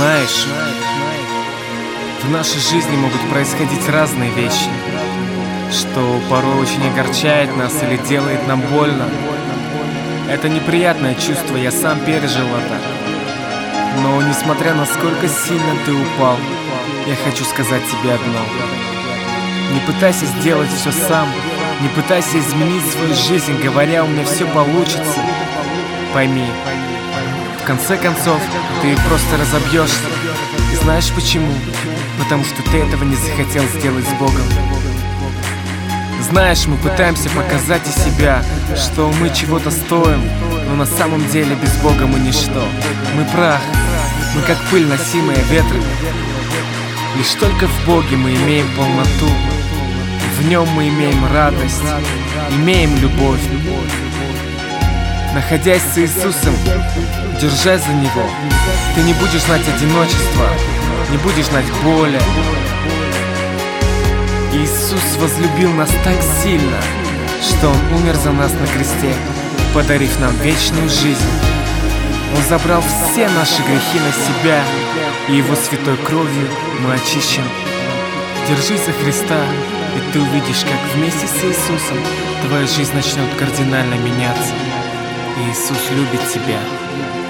Знаешь, в нашей жизни могут происходить разные вещи, что порой очень огорчает нас или делает нам больно. Это неприятное чувство, я сам пережил это. Но несмотря на сколько сильно ты упал, я хочу сказать тебе одно. Не пытайся сделать все сам, не пытайся изменить свою жизнь, говоря, у меня все получится. Пойми, в конце концов, ты просто разобьешься. И знаешь почему? Потому что ты этого не захотел сделать с Богом. Знаешь, мы пытаемся показать из себя, что мы чего-то стоим, но на самом деле без Бога мы ничто. Мы прах, мы как пыль, носимая ветром. Лишь только в Боге мы имеем полноту, в Нем мы имеем радость, имеем любовь. Находясь с Иисусом, держась за Него, ты не будешь знать одиночества, не будешь знать боли. Иисус возлюбил нас так сильно, что Он умер за нас на кресте, подарив нам вечную жизнь. Он забрал все наши грехи на себя, и Его святой кровью мы очищены. Держись за Христа, и ты увидишь, как вместе с Иисусом твоя жизнь начнет кардинально меняться. Иисус любит тебя.